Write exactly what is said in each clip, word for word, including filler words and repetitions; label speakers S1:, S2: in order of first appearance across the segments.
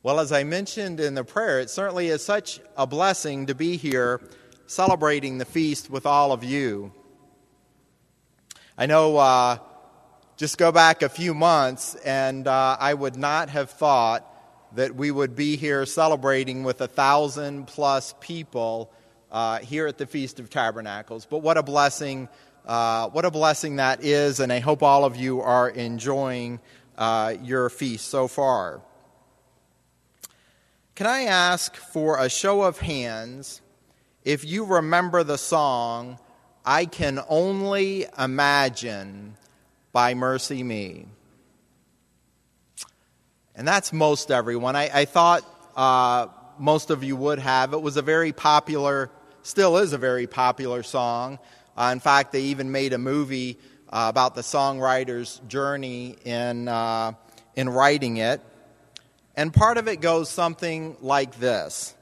S1: Well, as I mentioned in the prayer, it certainly is such a blessing to be here celebrating the feast with all of you. I know uh, just go back a few months and uh, I would not have thought that we would be here celebrating with a thousand plus people uh, here at the Feast of Tabernacles. But what a blessing, uh, what a blessing that is, and I hope all of you are enjoying uh, your feast so far. Can I ask for a show of hands if you remember the song, I Can Only Imagine by Mercy Me? And that's most everyone. I, I thought uh, most of you would have. It was a very popular, still is a very popular song. Uh, in fact, they even made a movie uh, about the songwriter's journey in uh, in writing it. And part of it goes something like this.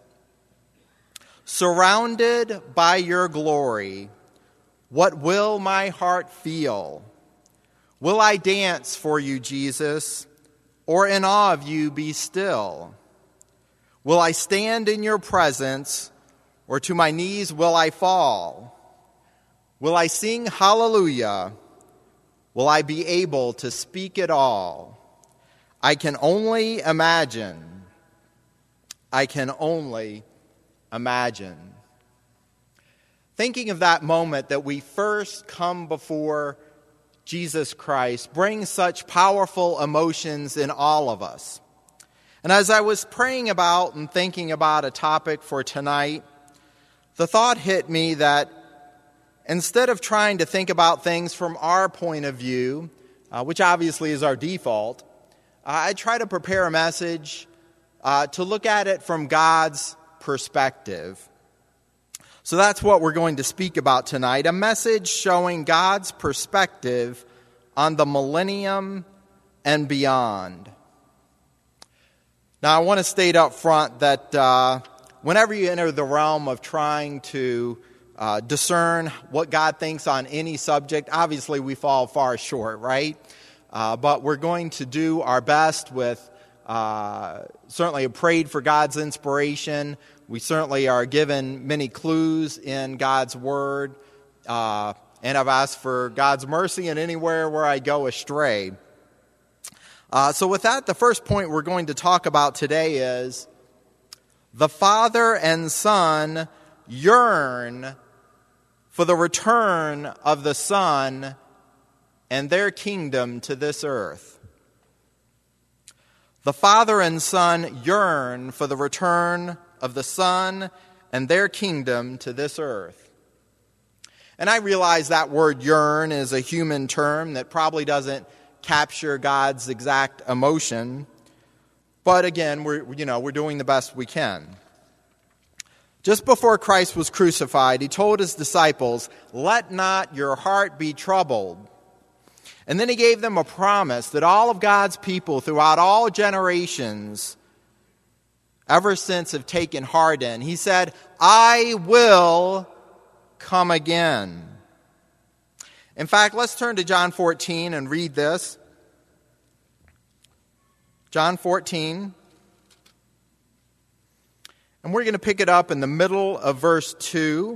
S1: Surrounded by your glory, what will my heart feel? Will I dance for you, Jesus, or in awe of you be still? Will I stand in your presence, or to my knees will I fall? Will I sing hallelujah? Will I be able to speak it all? I can only imagine. I can only imagine. Thinking of that moment that we first come before Jesus Christ brings such powerful emotions in all of us. And as I was praying about and thinking about a topic for tonight, the thought hit me that instead of trying to think about things from our point of view, uh, which obviously is our default, I try to prepare a message uh, to look at it from God's perspective. So that's what we're going to speak about tonight, a message showing God's perspective on the millennium and beyond. Now, I want to state up front that uh, whenever you enter the realm of trying to uh, discern what God thinks on any subject, obviously we fall far short, right? Uh, but we're going to do our best with, uh, certainly have prayed for God's inspiration. We certainly are given many clues in God's Word. Uh, and I've asked for God's mercy in anywhere where I go astray. Uh, so with that, the first point we're going to talk about today is the Father and Son yearn for the return of the Son and their kingdom to this earth. The Father and Son yearn for the return of the Son and their kingdom to this earth. And I realize that word yearn is a human term that probably doesn't capture God's exact emotion. But again, we're, you know, we're doing the best we can. Just before Christ was crucified, he told his disciples, "Let not your heart be troubled." And then he gave them a promise that all of God's people throughout all generations ever since have taken heart in. He said, "I will come again." In fact, let's turn to John fourteen and read this. John fourteen. And we're going to pick it up in the middle of verse two,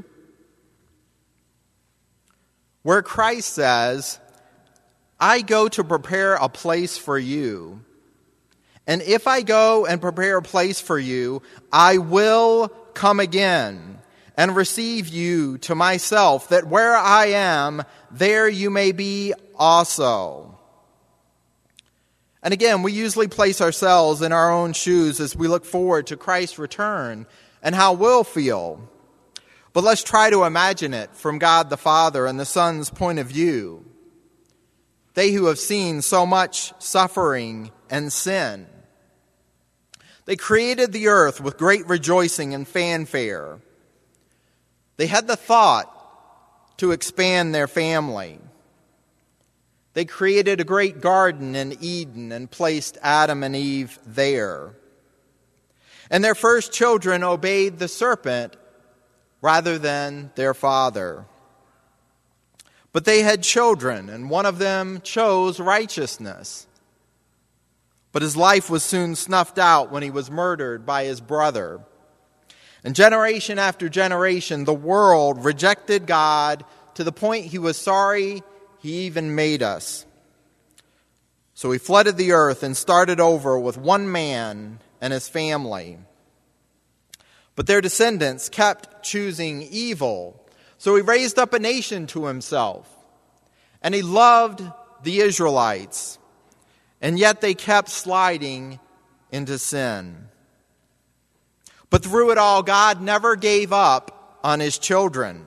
S1: where Christ says, "I go to prepare a place for you. And if I go and prepare a place for you, I will come again and receive you to myself, that where I am, there you may be also." And again, we usually place ourselves in our own shoes as we look forward to Christ's return and how we'll feel. But let's try to imagine it from God the Father and the Son's point of view. They who have seen so much suffering and sin. They created the earth with great rejoicing and fanfare. They had the thought to expand their family. They created a great garden in Eden and placed Adam and Eve there. And their first children obeyed the serpent rather than their father. But they had children, and one of them chose righteousness. But his life was soon snuffed out when he was murdered by his brother. And generation after generation, the world rejected God to the point he was sorry he even made us. So he flooded the earth and started over with one man and his family. But their descendants kept choosing evil. So he raised up a nation to himself. And he loved the Israelites. And yet they kept sliding into sin. But through it all, God never gave up on his children.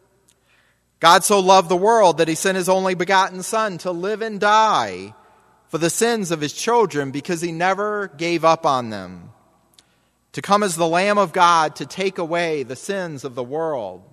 S1: God so loved the world that he sent his only begotten Son to live and die for the sins of his children, because he never gave up on them, to come as the Lamb of God to take away the sins of the world.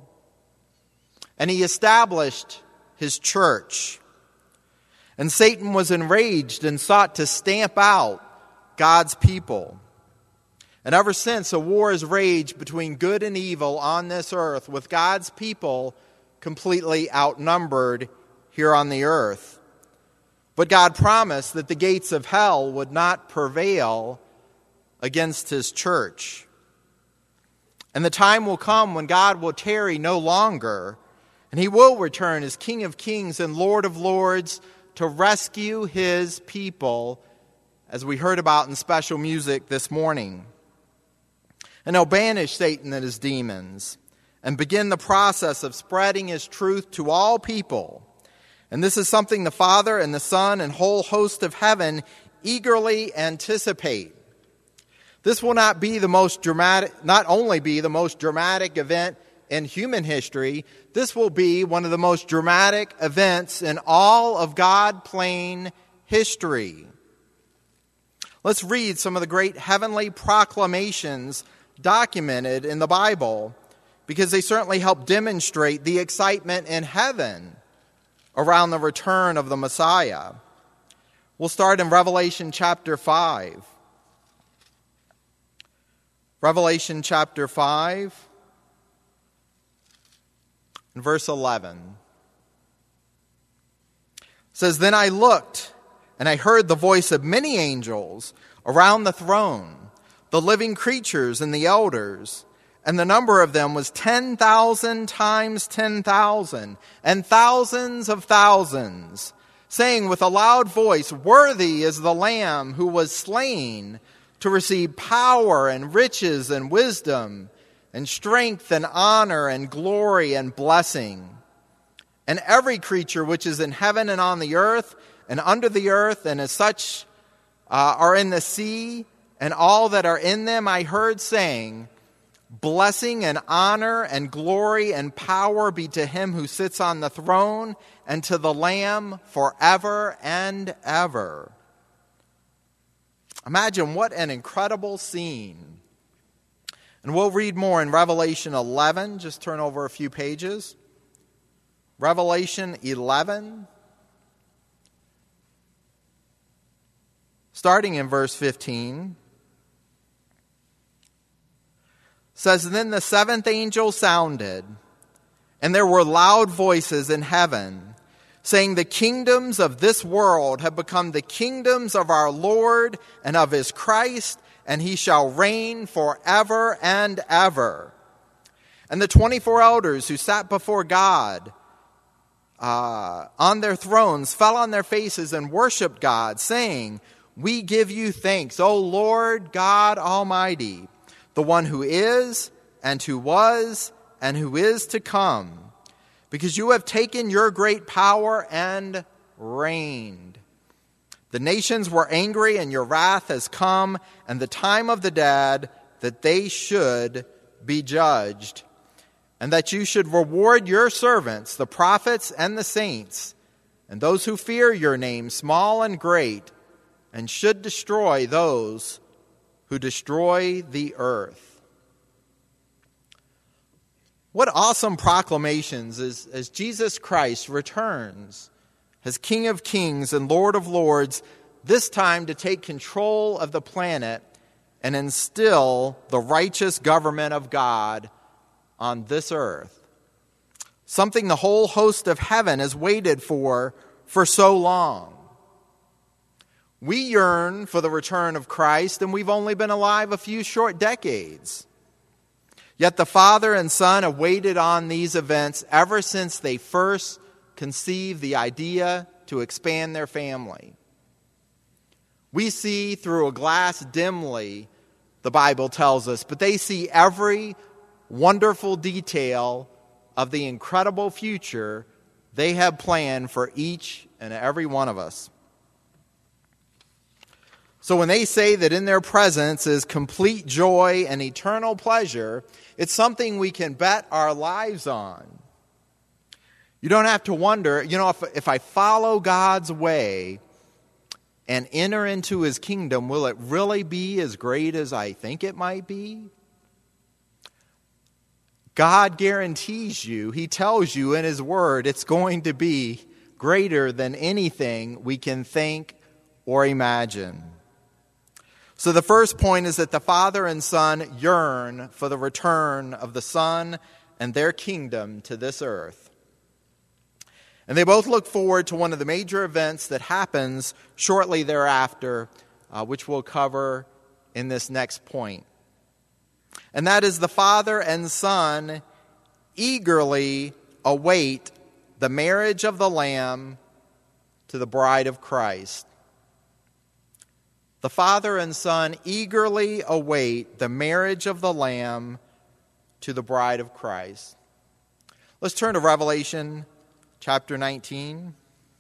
S1: And he established his church. And Satan was enraged and sought to stamp out God's people. And ever since, a war has raged between good and evil on this earth, with God's people completely outnumbered here on the earth. But God promised that the gates of hell would not prevail against his church. And the time will come when God will tarry no longer, and he will return as King of Kings and Lord of Lords to rescue his people, as we heard about in special music this morning. And he'll banish Satan and his demons and begin the process of spreading his truth to all people. And this is something the Father and the Son and whole host of heaven eagerly anticipate. This will not be the most dramatic, not only be the most dramatic event in human history, this will be one of the most dramatic events in all of God-plane history. Let's read some of the great heavenly proclamations documented in the Bible, because they certainly help demonstrate the excitement in heaven around the return of the Messiah. We'll start in Revelation chapter five. Revelation chapter five, and verse eleven. It says, "Then I looked, and I heard the voice of many angels around the throne, the living creatures and the elders, and the number of them was ten thousand times ten thousand, and thousands of thousands, saying with a loud voice, 'Worthy is the Lamb who was slain to receive power and riches and wisdom and strength and honor and glory and blessing.' And every creature which is in heaven and on the earth and under the earth, and as such uh, are in the sea, and all that are in them, I heard saying, 'Blessing and honor and glory and power be to him who sits on the throne and to the Lamb forever and ever.'" Imagine what an incredible scene. And we'll read more in Revelation eleven. Just turn over a few pages. Revelation eleven, starting in verse fifteen. Says, "Then the seventh angel sounded, and there were loud voices in heaven, saying, 'The kingdoms of this world have become the kingdoms of our Lord and of his Christ, and he shall reign forever and ever.' And the twenty-four elders who sat before God uh, on their thrones fell on their faces and worshipped God, saying, 'We give you thanks, O Lord God Almighty, the one who is, and who was, and who is to come, because you have taken your great power and reigned. The nations were angry, and your wrath has come, and the time of the dead, that they should be judged, and that you should reward your servants, the prophets and the saints, and those who fear your name, small and great, and should destroy those who destroy the earth.'" What awesome proclamations as, as Jesus Christ returns as King of Kings and Lord of Lords, this time to take control of the planet and instill the righteous government of God on this earth. Something the whole host of heaven has waited for for so long. We yearn for the return of Christ, and we've only been alive a few short decades. Yet the Father and Son have waited on these events ever since they first conceived the idea to expand their family. We see through a glass dimly, the Bible tells us, but they see every wonderful detail of the incredible future they have planned for each and every one of us. So when they say that in their presence is complete joy and eternal pleasure, it's something we can bet our lives on. You don't have to wonder, you know, if, if I follow God's way and enter into his kingdom, will it really be as great as I think it might be? God guarantees you, he tells you in his word, it's going to be greater than anything we can think or imagine. So the first point is that the Father and Son yearn for the return of the Son and their kingdom to this earth. And they both look forward to one of the major events that happens shortly thereafter, uh, which we'll cover in this next point. And that is the Father and Son eagerly await the marriage of the Lamb to the bride of Christ. The Father and Son eagerly await the marriage of the Lamb to the bride of Christ. Let's turn to Revelation chapter nineteen.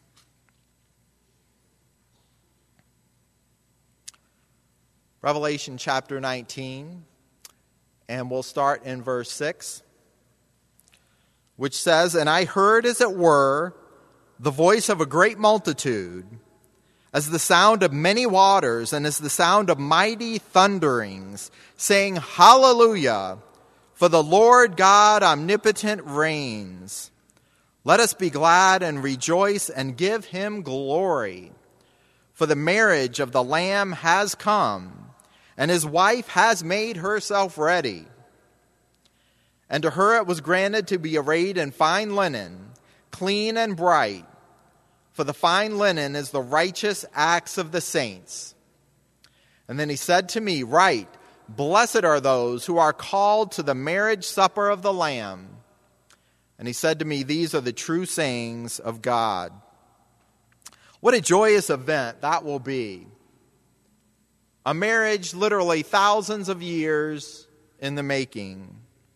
S1: Revelation chapter nineteen, and we'll start in verse six, which says, "And I heard, as it were, the voice of a great multitude, as the sound of many waters, and as the sound of mighty thunderings, saying, Hallelujah, for the Lord God omnipotent reigns. Let us be glad and rejoice and give him glory. For the marriage of the Lamb has come, and his wife has made herself ready. And to her it was granted to be arrayed in fine linen, clean and bright. For the fine linen is the righteous acts of the saints. And then he said to me, Write, blessed are those who are called to the marriage supper of the Lamb. And he said to me, These are the true sayings of God." What a joyous event that will be. A marriage literally thousands of years in the making.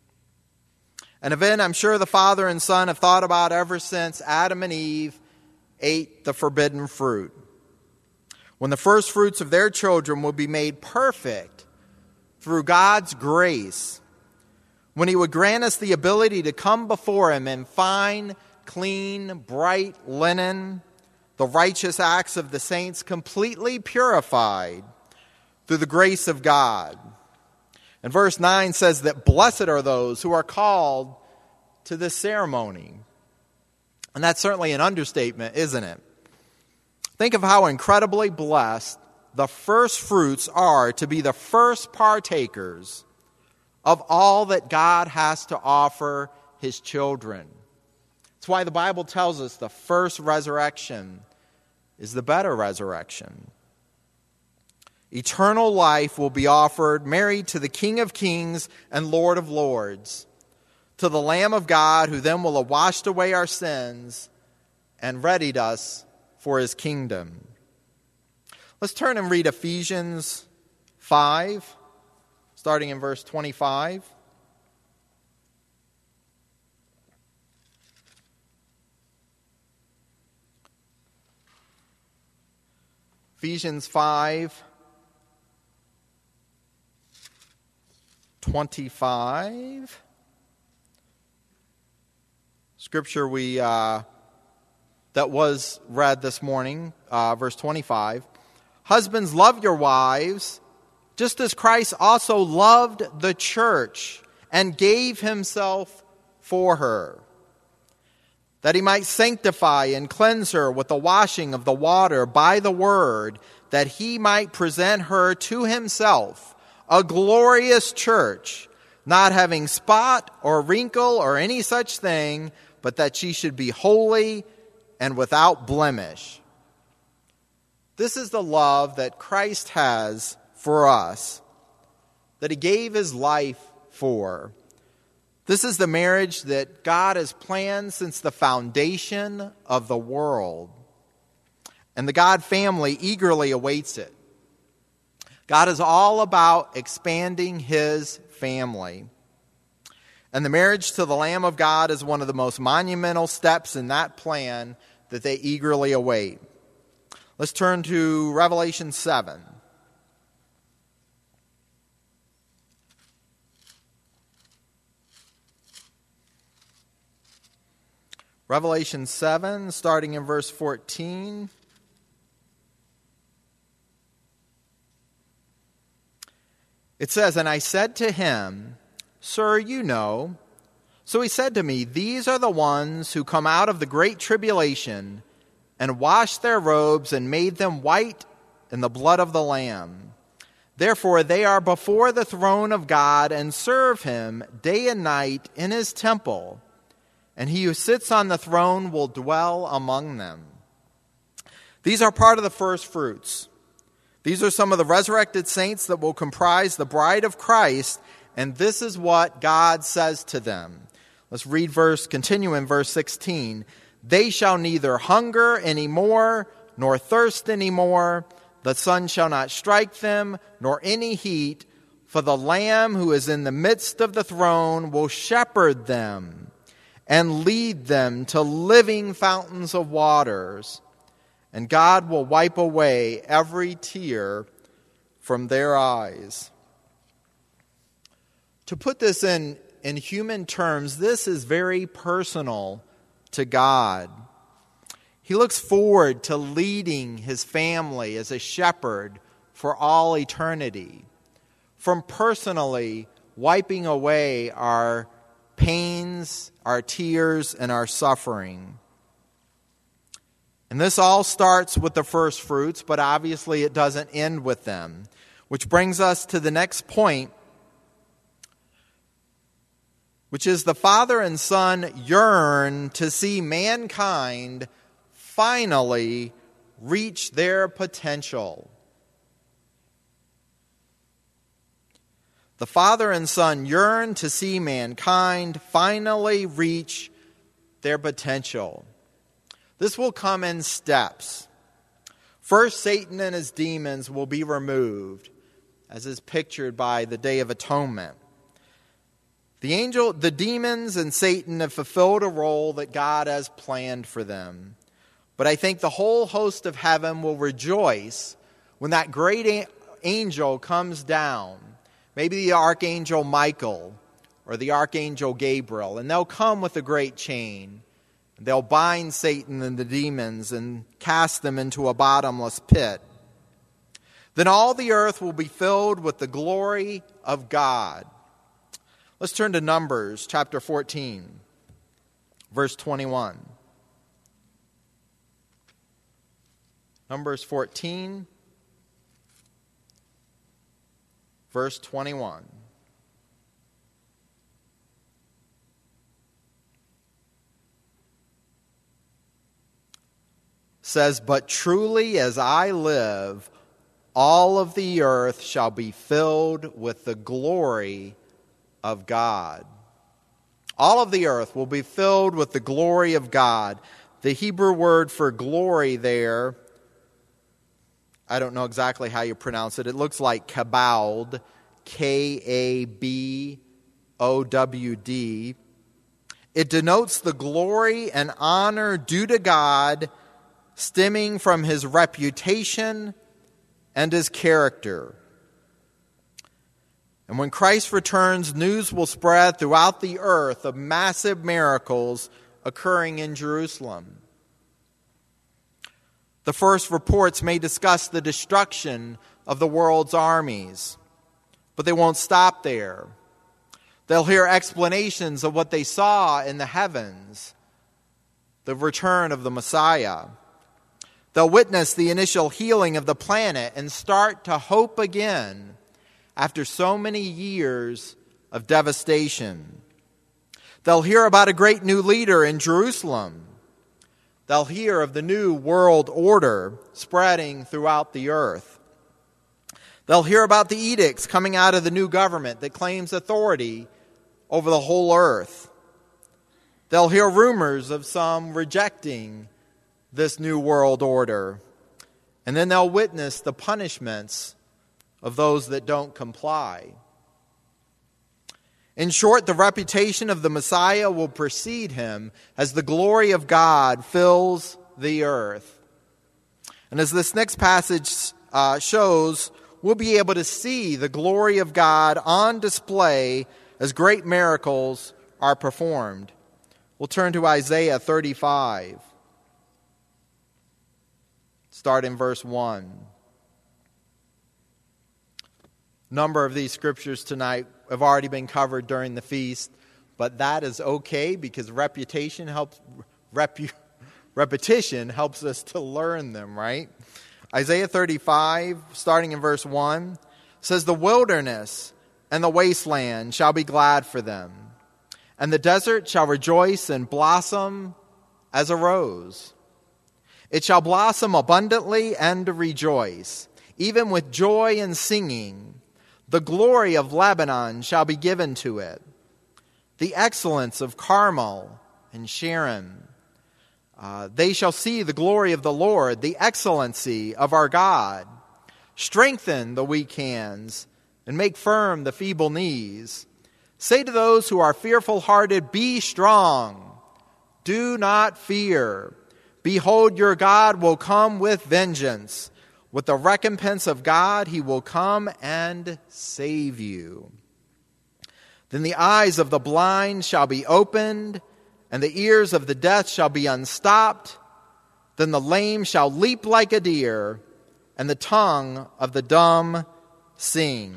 S1: An event I'm sure the Father and Son have thought about ever since Adam and Eve ate the forbidden fruit. When the first fruits of their children will be made perfect through God's grace. When he would grant us the ability to come before him in fine, clean, bright linen, the righteous acts of the saints completely purified through the grace of God. And verse nine says that blessed are those who are called to this ceremony. And that's certainly an understatement, isn't it? Think of how incredibly blessed the first fruits are to be the first partakers of all that God has to offer his children. That's why the Bible tells us the first resurrection is the better resurrection. Eternal life will be offered, married to the King of Kings and Lord of Lords, to the Lamb of God, who then will have washed away our sins and readied us for his kingdom. Let's turn and read Ephesians five, starting in verse twenty-five. Ephesians five, twenty-five. Scripture we uh, that was read this morning, uh, verse twenty-five. Husbands, love your wives, just as Christ also loved the church and gave himself for her, that he might sanctify and cleanse her with the washing of the water by the word, that he might present her to himself, a glorious church, not having spot or wrinkle or any such thing, but that she should be holy and without blemish. This is the love that Christ has for us, that he gave his life for. This is the marriage that God has planned since the foundation of the world. And the God family eagerly awaits it. God is all about expanding his family. And the marriage to the Lamb of God is one of the most monumental steps in that plan that they eagerly await. Let's turn to Revelation seven. Revelation seven, starting in verse fourteen. It says, "And I said to him, 'Sir, you know.' So he said to me, 'These are the ones who come out of the great tribulation and washed their robes and made them white in the blood of the Lamb. Therefore they are before the throne of God and serve him day and night in his temple. And he who sits on the throne will dwell among them.'" These are part of the first fruits. These are some of the resurrected saints that will comprise the bride of Christ, and this is what God says to them. Let's read verse, continue in verse sixteen. "They shall neither hunger any more, nor thirst any more. The sun shall not strike them, nor any heat. For the Lamb who is in the midst of the throne will shepherd them and lead them to living fountains of waters. And God will wipe away every tear from their eyes." To put this in, in human terms, this is very personal to God. He looks forward to leading his family as a shepherd for all eternity, from personally wiping away our pains, our tears, and our suffering. And this all starts with the first fruits, but obviously it doesn't end with them. Which brings us to the next point, which is the Father and Son yearn to see mankind finally reach their potential. The Father and Son yearn to see mankind finally reach their potential. This will come in steps. First, Satan and his demons will be removed, as is pictured by the Day of Atonement. The angel, the demons and Satan have fulfilled a role that God has planned for them. But I think the whole host of heaven will rejoice when that great angel comes down. Maybe the archangel Michael or the archangel Gabriel, and they'll come with a great chain. They'll bind Satan and the demons and cast them into a bottomless pit. Then all the earth will be filled with the glory of God. Let's turn to Numbers chapter fourteen, verse twenty-one. Numbers fourteen, verse twenty-one. Says, "But truly as I live, all of the earth shall be filled with the glory of God." All of the earth will be filled with the glory of God. The Hebrew word for glory there, I don't know exactly how you pronounce it. It looks like kabod, K A B O W D. It denotes the glory and honor due to God, stemming from his reputation and his character. And when Christ returns, news will spread throughout the earth of massive miracles occurring in Jerusalem. The first reports may discuss the destruction of the world's armies, but they won't stop there. They'll hear explanations of what they saw in the heavens, the return of the Messiah. They'll witness the initial healing of the planet and start to hope again after so many years of devastation. They'll hear about a great new leader in Jerusalem, They'll hear of the new world order spreading throughout the earth. They'll hear about the edicts coming out of the new government that claims authority over the whole earth. They'll hear rumors of some rejecting this new world order. And then they'll witness the punishments of those that don't comply. In short, the reputation of the Messiah will precede him as the glory of God fills the earth. And as this next passage uh, shows, we'll be able to see the glory of God on display as great miracles are performed. We'll turn to Isaiah thirty-five. Start in verse one. A number of these scriptures tonight have already been covered during the feast, but that is okay because reputation helps, repu, repetition helps us to learn them, right? Isaiah thirty-five, starting in verse one, says, "The wilderness and the wasteland shall be glad for them, and the desert shall rejoice and blossom as a rose. It shall blossom abundantly and rejoice, even with joy and singing. The glory of Lebanon shall be given to it, the excellence of Carmel and Sharon. Uh, they shall see the glory of the Lord, the excellency of our God. Strengthen the weak hands and make firm the feeble knees. Say to those who are fearful-hearted, be strong. Do not fear. Behold, your God will come with vengeance. With the recompense of God, he will come and save you. Then the eyes of the blind shall be opened, and the ears of the deaf shall be unstopped. Then the lame shall leap like a deer, and the tongue of the dumb sing."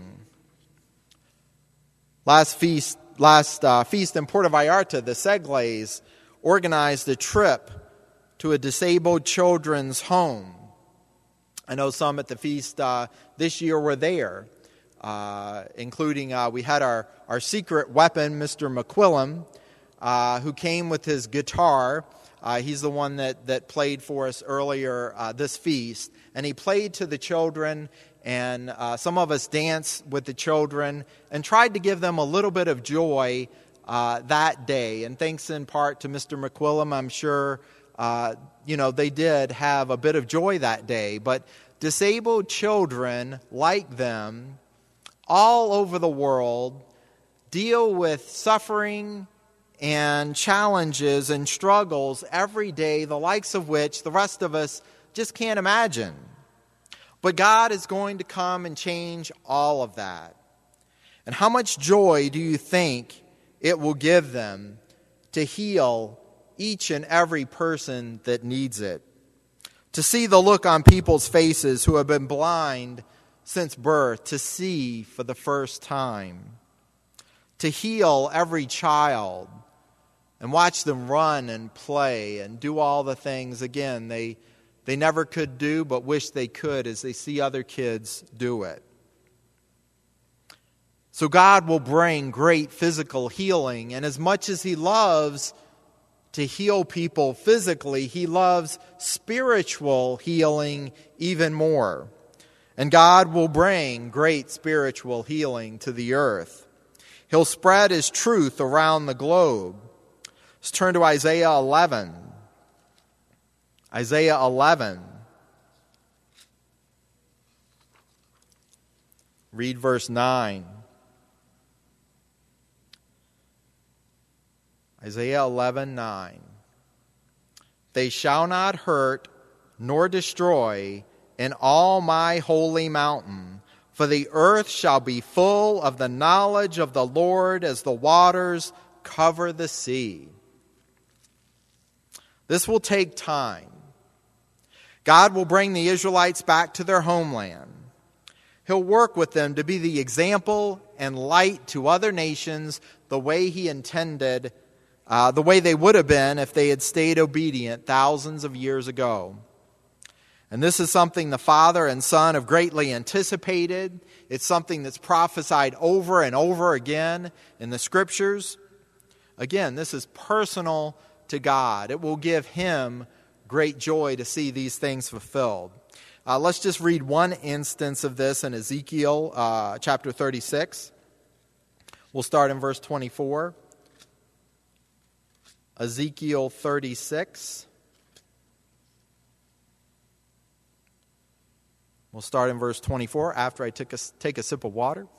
S1: Last feast, last uh, feast in Puerto Vallarta, the Segles organized a trip to a disabled children's home. I know some at the feast uh, this year were there, uh, including uh, we had our, our secret weapon, Mister McQuillan, uh, who came with his guitar. Uh, he's the one that, that played for us earlier uh, this feast. And he played to the children, and uh, some of us danced with the children and tried to give them a little bit of joy uh, that day. And thanks in part to Mister McQuillan, I'm sure Uh, you know, they did have a bit of joy that day. But disabled children like them all over the world deal with suffering and challenges and struggles every day, the likes of which the rest of us just can't imagine. But God is going to come and change all of that. And how much joy do you think it will give them to heal each and every person that needs it? To see the look on people's faces who have been blind since birth, to see for the first time. To heal every child and watch them run and play and do all the things, again, they, they never could do but wish they could as they see other kids do it. So God will bring great physical healing, and as much as He loves to heal people physically, He loves spiritual healing even more. And God will bring great spiritual healing to the earth. He'll spread His truth around the globe. Let's turn to Isaiah eleven. Isaiah eleven. Read verse nine. Isaiah eleven nine. They shall not hurt nor destroy in all my holy mountain, for the earth shall be full of the knowledge of the Lord as the waters cover the sea. This will take time. God will bring the Israelites back to their homeland. He'll work with them to be the example and light to other nations the way He intended, uh, the way they would have been if they had stayed obedient thousands of years ago. And this is something the Father and Son have greatly anticipated. It's something that's prophesied over and over again in the Scriptures. Again, this is personal to God. It will give Him great joy to see these things fulfilled. Uh, let's just read one instance of this in Ezekiel uh, chapter thirty-six. We'll start in verse twenty-four. Ezekiel thirty-six. We'll start in verse twenty-four after I take a, take a sip of water.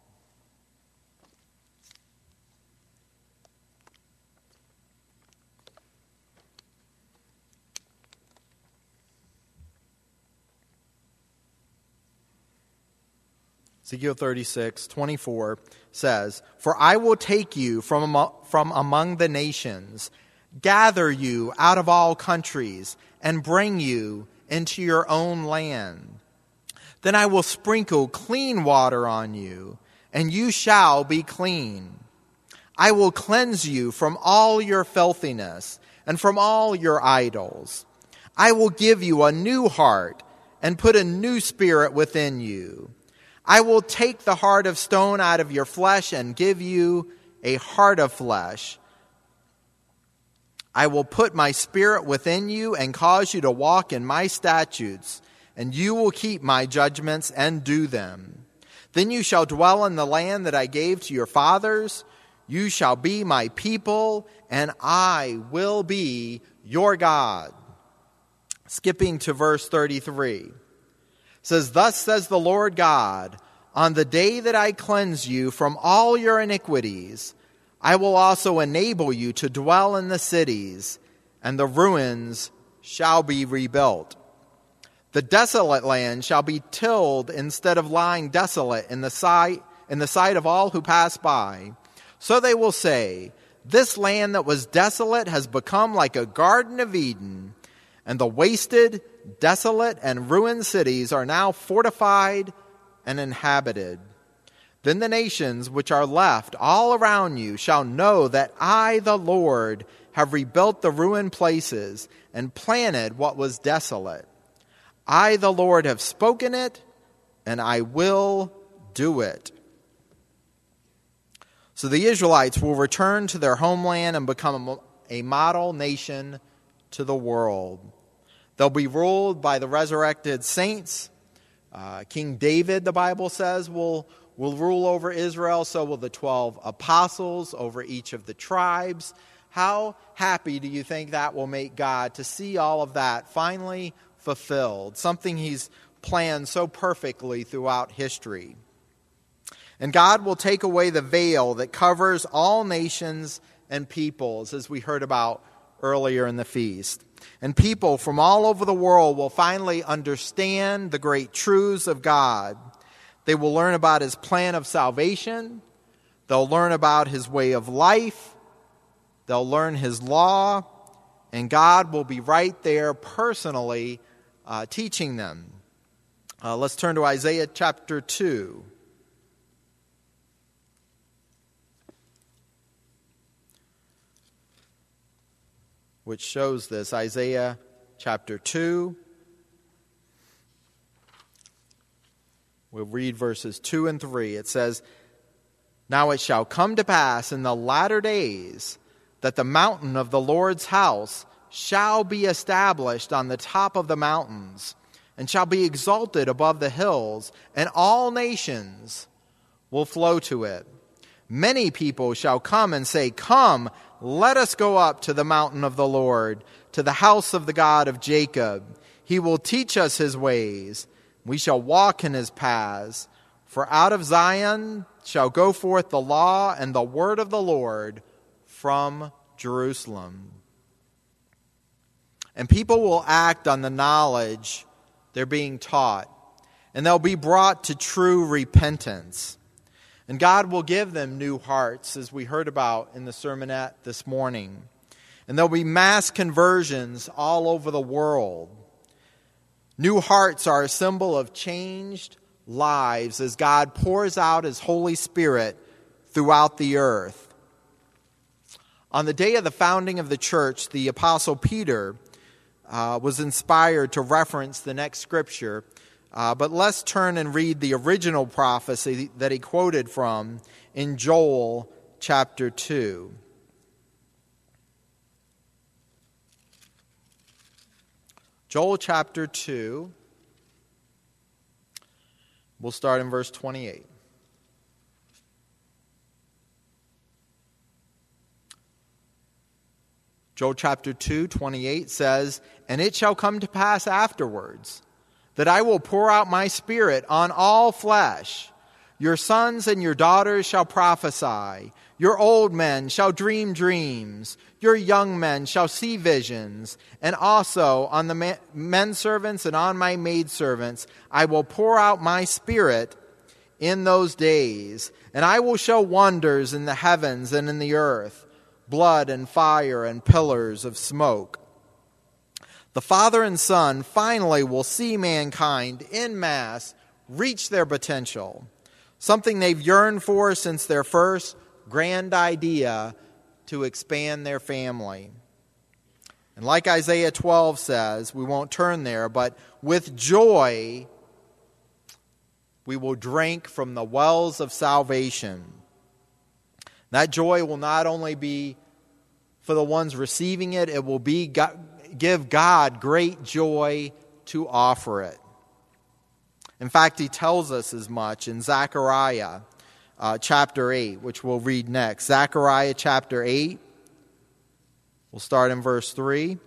S1: Ezekiel thirty-six, twenty-four says, "For I will take you from among, from among the nations, gather you out of all countries, and bring you into your own land. Then I will sprinkle clean water on you, and you shall be clean. I will cleanse you from all your filthiness and from all your idols. I will give you a new heart and put a new spirit within you. I will take the heart of stone out of your flesh and give you a heart of flesh. I will put my spirit within you and cause you to walk in my statutes, and you will keep my judgments and do them. Then you shall dwell in the land that I gave to your fathers. You shall be my people, and I will be your God." Skipping to verse thirty-three. Says, "Thus says the Lord God, on the day that I cleanse you from all your iniquities, I will also enable you to dwell in the cities, and the ruins shall be rebuilt. The desolate land shall be tilled instead of lying desolate in the sight in the sight of all who pass by. So they will say, 'This land that was desolate has become like a garden of Eden, and the wasted, desolate, and ruined cities are now fortified and inhabited. Then the nations which are left all around you shall know that I, the Lord, have rebuilt the ruined places and planted what was desolate. I, the Lord, have spoken it, and I will do it.'" So the Israelites will return to their homeland and become a model nation to the world. They'll be ruled by the resurrected saints. Uh, King David, the Bible says, will, will rule over Israel. So will the twelve apostles over each of the tribes. How happy do you think that will make God to see all of that finally fulfilled? Something he's planned so perfectly throughout history. And God will take away the veil that covers all nations and peoples, as we heard about earlier in the feast. And people from all over the world will finally understand the great truths of God. They will learn about his plan of salvation. They'll learn about his way of life. They'll learn his law. And God will be right there personally uh, teaching them. Uh, let's turn to Isaiah chapter two. Which shows this. Isaiah chapter two. We'll read verses two and three. It says, "Now it shall come to pass in the latter days that the mountain of the Lord's house shall be established on the top of the mountains, and shall be exalted above the hills, and all nations will flow to it. Many people shall come and say, 'Come, let us go up to the mountain of the Lord, to the house of the God of Jacob. He will teach us his ways. We shall walk in his paths. For out of Zion shall go forth the law and the word of the Lord from Jerusalem.'" And people will act on the knowledge they're being taught, and they'll be brought to true repentance. And God will give them new hearts, as we heard about in the sermonette this morning. And there'll be mass conversions all over the world. New hearts are a symbol of changed lives as God pours out his Holy Spirit throughout the earth. On the day of the founding of the church, the Apostle Peter uh, was inspired to reference the next scripture. Uh, but let's turn and read the original prophecy that he quoted from in Joel chapter two. Joel chapter two. We'll start in verse twenty-eight. Joel chapter two, twenty-eight says, "And it shall come to pass afterwards that I will pour out my spirit on all flesh. Your sons and your daughters shall prophesy. Your old men shall dream dreams. Your young men shall see visions. And also on the men servants and on my maidservants I will pour out my spirit in those days. And I will show wonders in the heavens and in the earth, blood and fire and pillars of smoke." The Father and Son finally will see mankind en masse reach their potential, something they've yearned for since their first grand idea to expand their family. And like Isaiah twelve says, we won't turn there, but with joy we will drink from the wells of salvation. That joy will not only be for the ones receiving it, it will be God, give God great joy to offer it. In fact, he tells us as much in Zechariah uh, chapter eight, which we'll read next. Zechariah chapter eight, we'll start in verse three.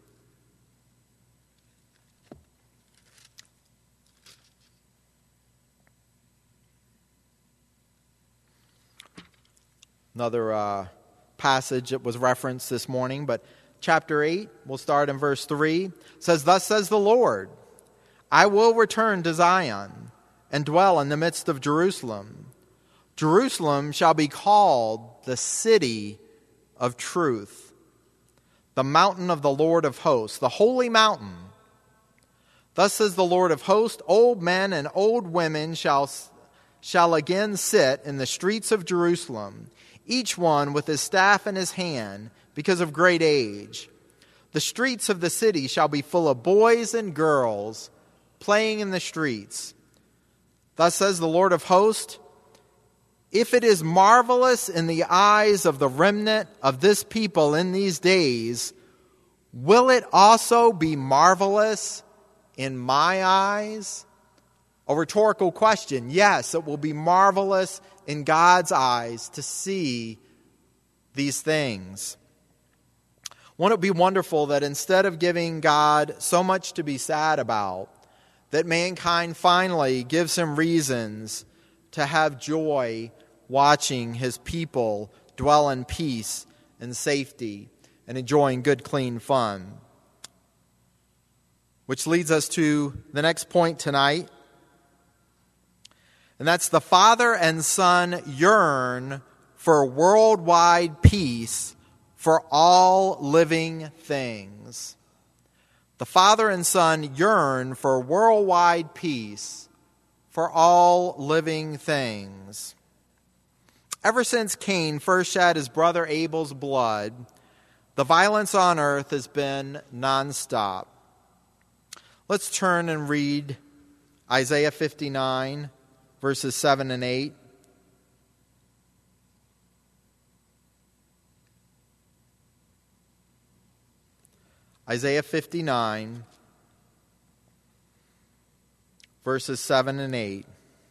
S1: Another uh, passage that was referenced this morning, but chapter eight, we'll start in verse three, says, "Thus says the Lord, I will return to Zion and dwell in the midst of Jerusalem. Jerusalem shall be called the city of truth, the mountain of the Lord of hosts, the holy mountain. Thus says the Lord of hosts, old men and old women shall, shall again sit in the streets of Jerusalem, each one with his staff in his hand, because of great age. The streets of the city shall be full of boys and girls playing in the streets. Thus says the Lord of hosts, if it is marvelous in the eyes of the remnant of this people in these days, will it also be marvelous in my eyes?" A rhetorical question. Yes, it will be marvelous in God's eyes to see these things. Won't it be wonderful that instead of giving God so much to be sad about, that mankind finally gives him reasons to have joy watching his people dwell in peace and safety and enjoying good, clean fun? Which leads us to the next point tonight, and that's the Father and Son yearn for worldwide peace for all living things. The Father and Son yearn for worldwide peace for all living things. Ever since Cain first shed his brother Abel's blood, the violence on earth has been nonstop. Let's turn and read Isaiah fifty-nine, verses seven and eight. Isaiah fifty-nine, verses seven and eight.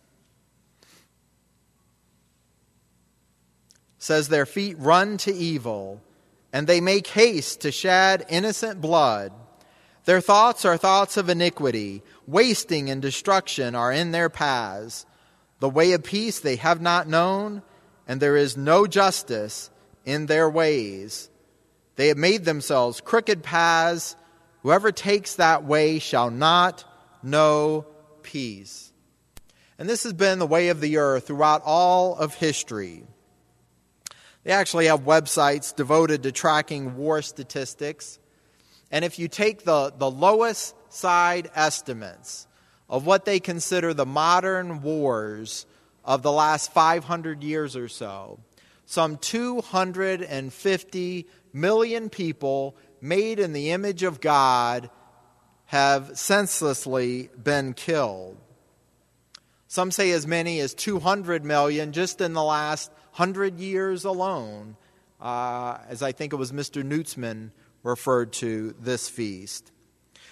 S1: Says, "Their feet run to evil, and they make haste to shed innocent blood. Their thoughts are thoughts of iniquity. Wasting and destruction are in their paths. The way of peace they have not known, and there is no justice in their ways. They have made themselves crooked paths. Whoever takes that way shall not know peace." And this has been the way of the earth throughout all of history. They actually have websites devoted to tracking war statistics. And if you take the, the lowest side estimates of what they consider the modern wars of the last five hundred years or so, some two hundred fifty million people made in the image of God have senselessly been killed. Some say as many as two hundred million just in the last hundred years alone, uh, as I think it was Mister Nutzman referred to this feast.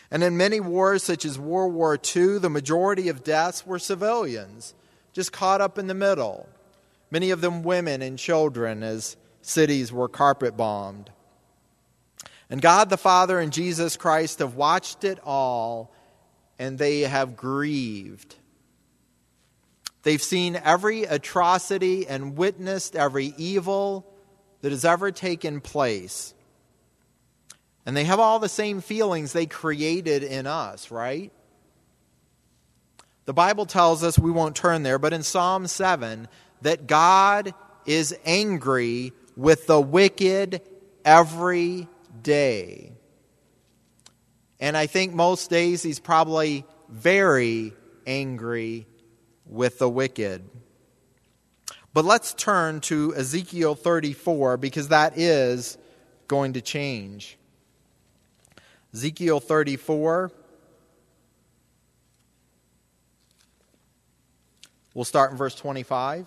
S1: And in many wars, such as World War Two, the majority of deaths were civilians, just caught up in the middle. Many of them women and children, as cities were carpet bombed. And God the Father and Jesus Christ have watched it all, and they have grieved. They've seen every atrocity and witnessed every evil that has ever taken place. And they have all the same feelings they created in us, right? The Bible tells us, we won't turn there, but in Psalm seven, that God is angry with the wicked every day. And I think most days he's probably very angry with the wicked. But let's turn to Ezekiel thirty-four, because that is going to change. Ezekiel thirty-four. We'll start in verse twenty-five.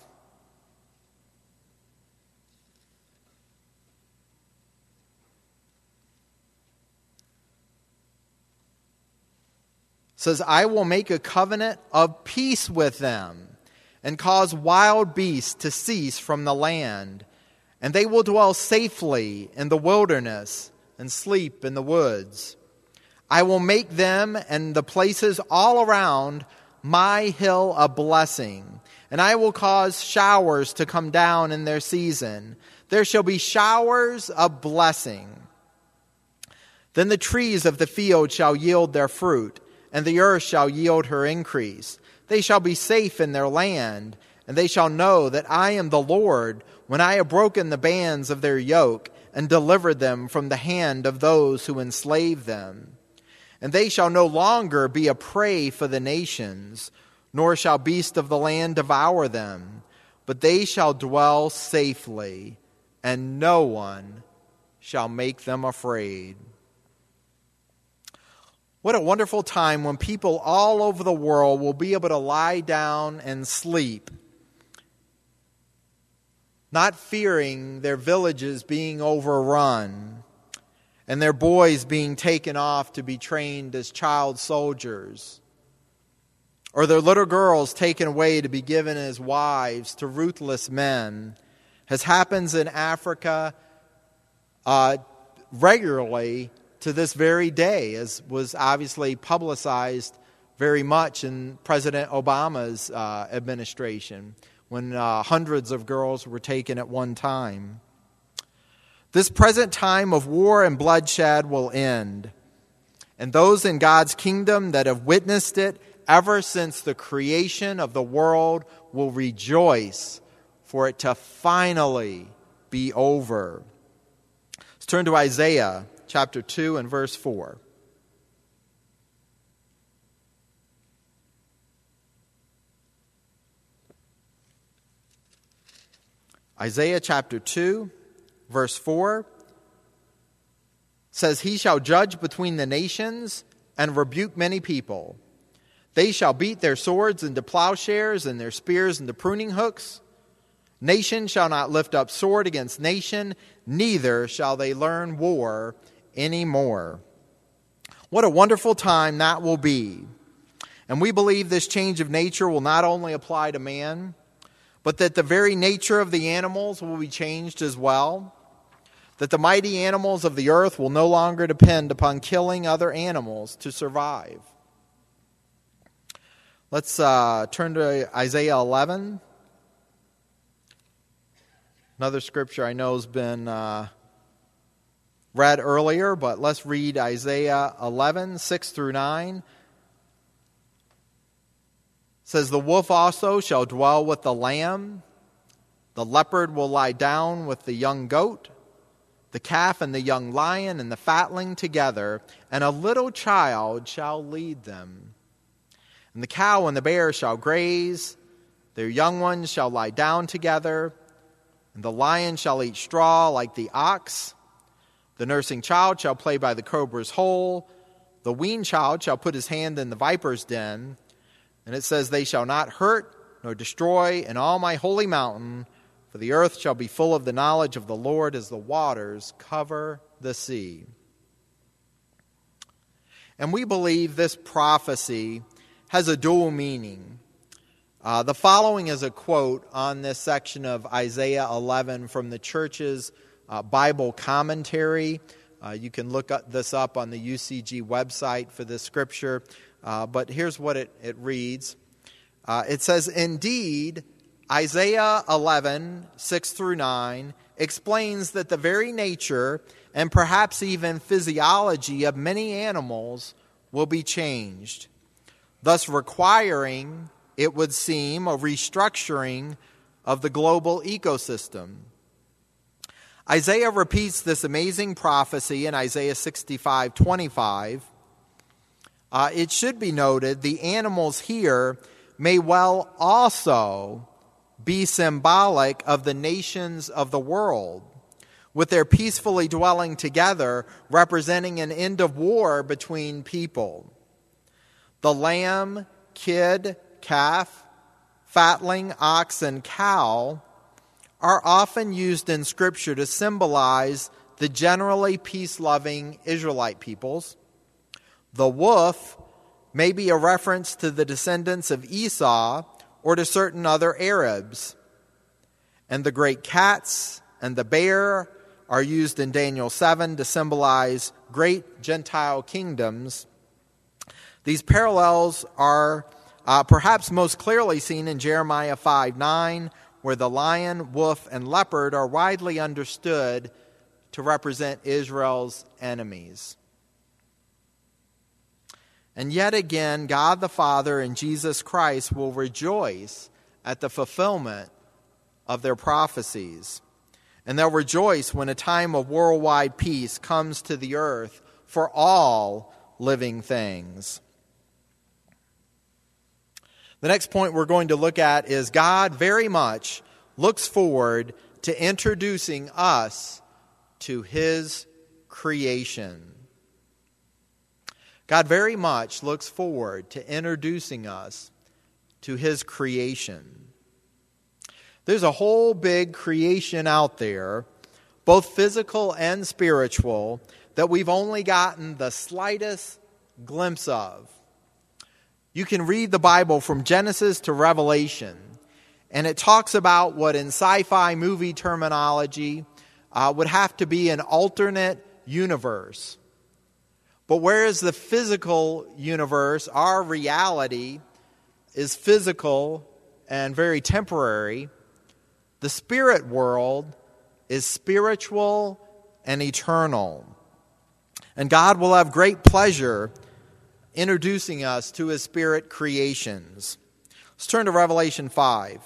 S1: It says, I will make a covenant of peace with them, and cause wild beasts to cease from the land, and they will dwell safely in the wilderness and sleep in the woods. I will make them and the places all around my hill a blessing, and I will cause showers to come down in their season. There shall be showers of blessing. Then the trees of the field shall yield their fruit, and the earth shall yield her increase. They shall be safe in their land, and they shall know that I am the Lord, when I have broken the bands of their yoke and delivered them from the hand of those who enslave them. And they shall no longer be a prey for the nations, nor shall beasts of the land devour them, but they shall dwell safely, and no one shall make them afraid. What a wonderful time when people all over the world will be able to lie down and sleep, not fearing their villages being overrun and their boys being taken off to be trained as child soldiers, or their little girls taken away to be given as wives to ruthless men, as happens in Africa uh, regularly to this very day, as was obviously publicized very much in President Obama's uh, administration, when uh, hundreds of girls were taken at one time. This present time of war and bloodshed will end, and those in God's kingdom that have witnessed it ever since the creation of the world will rejoice for it to finally be over. Let's turn to Isaiah chapter two and verse four. Isaiah chapter two, verse four says, He shall judge between the nations and rebuke many people. They shall beat their swords into plowshares and their spears into pruning hooks. Nation shall not lift up sword against nation, neither shall they learn war anymore. What a wonderful time that will be. And we believe this change of nature will not only apply to man, but that the very nature of the animals will be changed as well. That the mighty animals of the earth will no longer depend upon killing other animals to survive. Let's uh, turn to Isaiah eleven. Another scripture I know has been uh, read earlier, but let's read Isaiah eleven, six through nine. It says, The wolf also shall dwell with the lamb, the leopard will lie down with the young goat, the calf and the young lion and the fatling together, and a little child shall lead them. And the cow and the bear shall graze, their young ones shall lie down together, and the lion shall eat straw like the ox. The nursing child shall play by the cobra's hole. The weaned child shall put his hand in the viper's den. And it says, They shall not hurt nor destroy in all my holy mountain, for the earth shall be full of the knowledge of the Lord as the waters cover the sea. And we believe this prophecy has a dual meaning. Uh, the following is a quote on this section of Isaiah eleven from the church's uh, Bible commentary. Uh, you can look up this up on the U C G website for this scripture. Uh, but here's what it, it reads. Uh, it says, "Indeed, Isaiah eleven, six through nine explains that the very nature and perhaps even physiology of many animals will be changed, thus requiring, it would seem, a restructuring of the global ecosystem." Isaiah repeats this amazing prophecy in Isaiah sixty-five twenty-five. Uh, it should be noted the animals here may well also be symbolic of the nations of the world, with their peacefully dwelling together representing an end of war between people. The lamb, kid, calf, fatling, ox, and cow are often used in Scripture to symbolize the generally peace-loving Israelite peoples. The wolf may be a reference to the descendants of Esau or to certain other Arabs. And the great cats and the bear are used in Daniel seven to symbolize great Gentile kingdoms. These parallels are uh, perhaps most clearly seen in Jeremiah five nine, where the lion, wolf, and leopard are widely understood to represent Israel's enemies. And yet again, God the Father and Jesus Christ will rejoice at the fulfillment of their prophecies. And they'll rejoice when a time of worldwide peace comes to the earth for all living things. The next point we're going to look at is God very much looks forward to introducing us to His creation. God very much looks forward to introducing us to His creation. There's a whole big creation out there, both physical and spiritual, that we've only gotten the slightest glimpse of. You can read the Bible from Genesis to Revelation, and it talks about what in sci-fi movie terminology uh, would have to be an alternate universe. But whereas the physical universe, our reality, is physical and very temporary, the spirit world is spiritual and eternal. And God will have great pleasure introducing us to His spirit creations. Let's turn to Revelation five.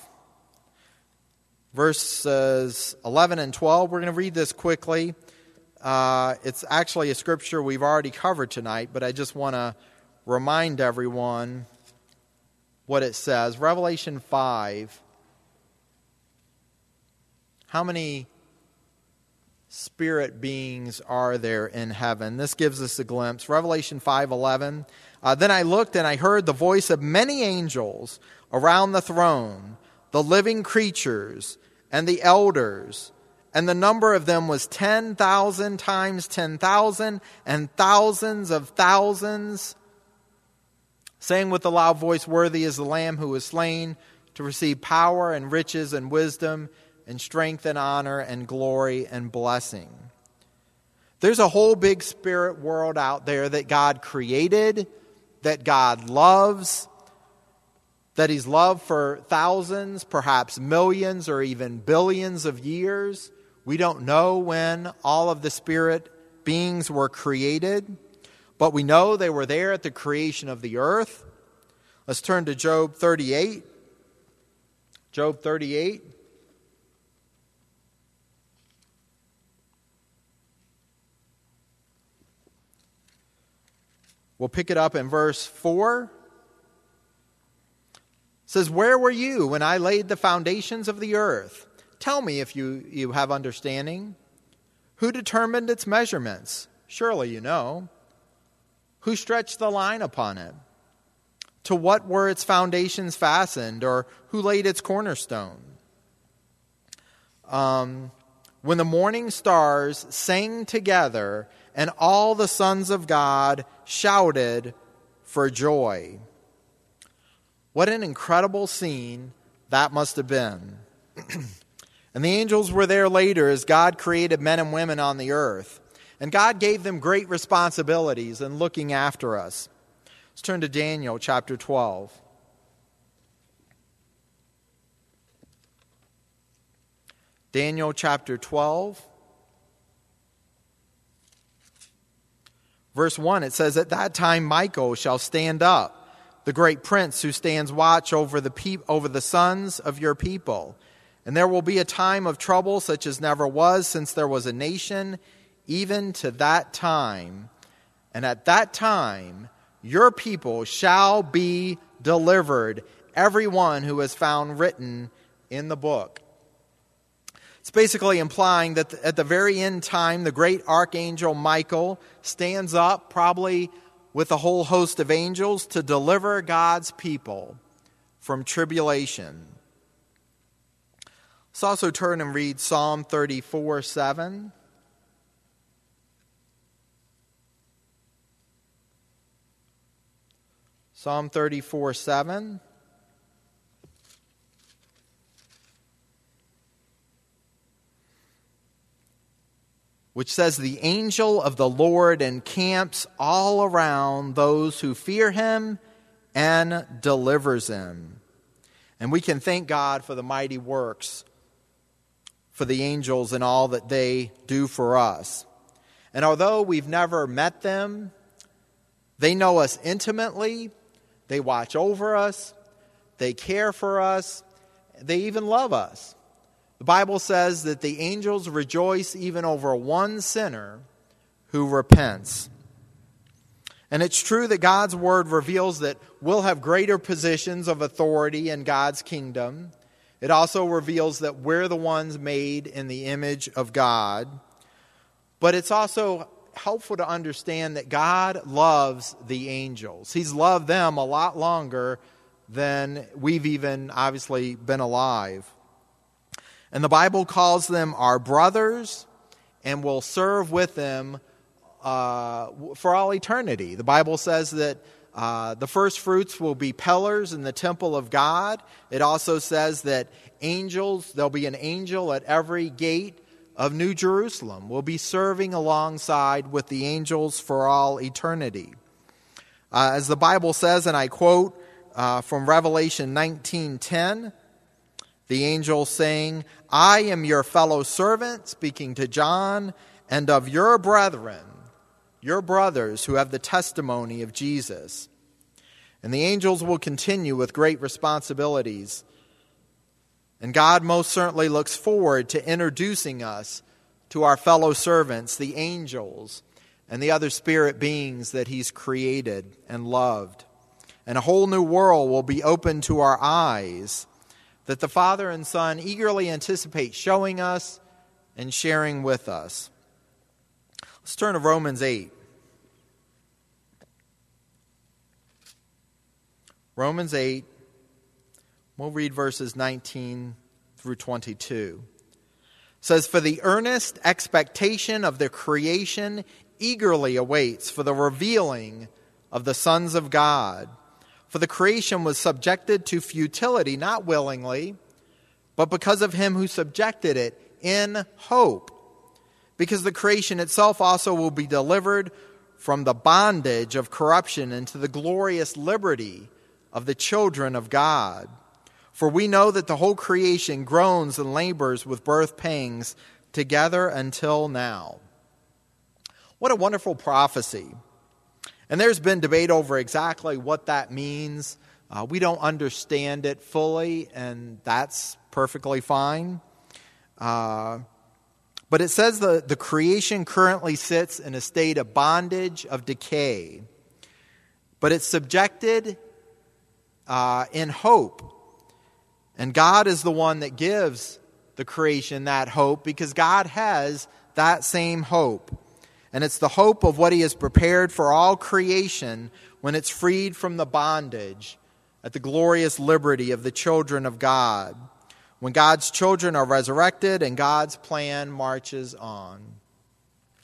S1: Verses eleven and twelve. We're going to read this quickly. Uh, it's actually a scripture we've already covered tonight, but I just want to remind everyone what it says. Revelation five. How many spirit beings are there in heaven? This gives us a glimpse. Revelation five eleven. Uh, then I looked and I heard the voice of many angels around the throne, the living creatures and the elders, and the number of them was ten thousand times ten thousand and thousands of thousands, saying with a loud voice, "Worthy is the Lamb who was slain to receive power and riches and wisdom and strength and honor and glory and blessing." There's a whole big spirit world out there that God created, that God loves, that He's loved for thousands, perhaps millions or even billions of years. We don't know when all of the spirit beings were created, but we know they were there at the creation of the earth. Let's turn to Job thirty-eight. Job thirty-eight. We'll pick it up in verse four. It says, "Where were you when I laid the foundations of the earth? Tell me if you, you have understanding. Who determined its measurements? Surely you know. Who stretched the line upon it? To what were its foundations fastened, or who laid its cornerstone? Um, when the morning stars sang together and all the sons of God shouted for joy. What an incredible scene that must have been. And the angels were there later as God created men and women on the earth. And God gave them great responsibilities in looking after us. Let's turn to Daniel chapter twelve. Daniel chapter twelve. Verse one, it says, "At that time Michael shall stand up, the great prince who stands watch over the pe- over the sons of your people. And there will be a time of trouble such as never was since there was a nation, even to that time. And at that time your people shall be delivered, everyone who is found written in the book." It's basically implying that at the very end time, the great archangel Michael stands up, probably with a whole host of angels, to deliver God's people from tribulation. Let's also turn and read Psalm thirty-four seven. Psalm thirty-four seven. Which says, "The angel of the Lord encamps all around those who fear him and delivers them." And we can thank God for the mighty works, for the angels and all that they do for us. And although we've never met them, they know us intimately, they watch over us, they care for us, they even love us. The Bible says that the angels rejoice even over one sinner who repents. And it's true that God's word reveals that we'll have greater positions of authority in God's kingdom. It also reveals that we're the ones made in the image of God. But it's also helpful to understand that God loves the angels. He's loved them a lot longer than we've even obviously been alive. And the Bible calls them our brothers and will serve with them uh, for all eternity. The Bible says that uh, the first fruits will be pillars in the temple of God. It also says that angels, there'll be an angel at every gate of New Jerusalem. We'll be serving alongside with the angels for all eternity. Uh, as the Bible says, and I quote uh, from Revelation nineteen ten, the angel saying, "I am your fellow servant," speaking to John, "and of your brethren," your brothers who have the testimony of Jesus. And the angels will continue with great responsibilities. And God most certainly looks forward to introducing us to our fellow servants, the angels, and the other spirit beings that He's created and loved. And a whole new world will be open to our eyes that the Father and Son eagerly anticipate showing us and sharing with us. Let's turn to Romans eight. Romans eight, we'll read verses nineteen through twenty-two. It says, "For the earnest expectation of the creation eagerly awaits for the revealing of the sons of God. For the creation was subjected to futility, not willingly, but because of him who subjected it in hope. Because the creation itself also will be delivered from the bondage of corruption into the glorious liberty of the children of God. For we know that the whole creation groans and labors with birth pangs together until now." What a wonderful prophecy. And there's been debate over exactly what that means. Uh, we don't understand it fully, and that's perfectly fine. Uh, but it says the, the creation currently sits in a state of bondage, of decay. But it's subjected uh, in hope. And God is the one that gives the creation that hope, because God has that same hope. And it's the hope of what He has prepared for all creation when it's freed from the bondage at the glorious liberty of the children of God. When God's children are resurrected and God's plan marches on.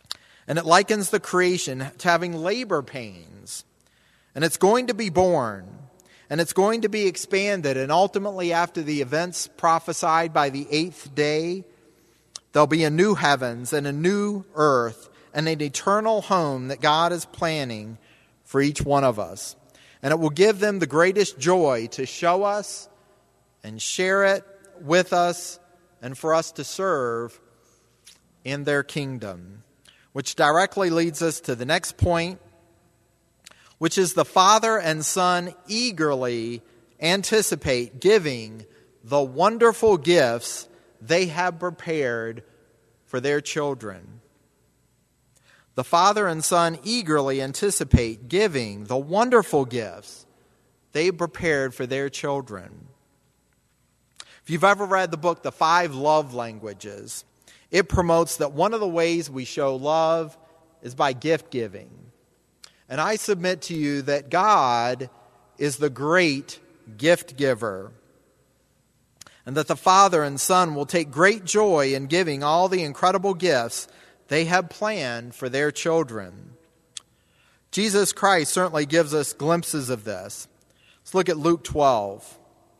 S1: And it likens the creation to having labor pains. And it's going to be born. And it's going to be expanded. And ultimately, after the events prophesied by the eighth day, there'll be a new heavens and a new earth and an eternal home that God is planning for each one of us. And it will give them the greatest joy to show us and share it with us and for us to serve in their kingdom. Which directly leads us to the next point, which is the Father and Son eagerly anticipate giving the wonderful gifts they have prepared for their children. The Father and Son eagerly anticipate giving the wonderful gifts they prepared for their children. If you've ever read the book, The Five Love Languages, it promotes that one of the ways we show love is by gift giving. And I submit to you that God is the great gift giver. And that the Father and Son will take great joy in giving all the incredible gifts they have planned for their children. Jesus Christ certainly gives us glimpses of this. Let's look at Luke twelve.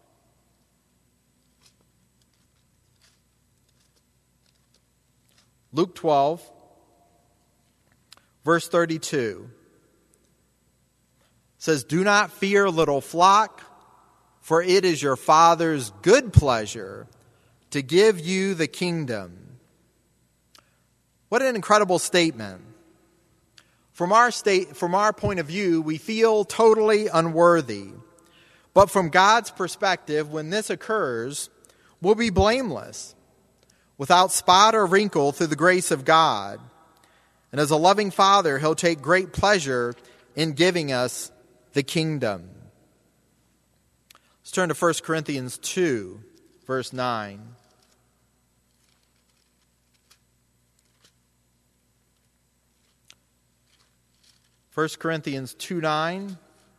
S1: Luke twelve, verse thirty-two, says, "Do not fear, little flock, for it is your Father's good pleasure to give you the kingdom." What an incredible statement. From our state, from our point of view, we feel totally unworthy. But from God's perspective, when this occurs, we'll be blameless, without spot or wrinkle through the grace of God. And as a loving Father, He'll take great pleasure in giving us the kingdom. Let's turn to First Corinthians two, verse nine. First Corinthians two nine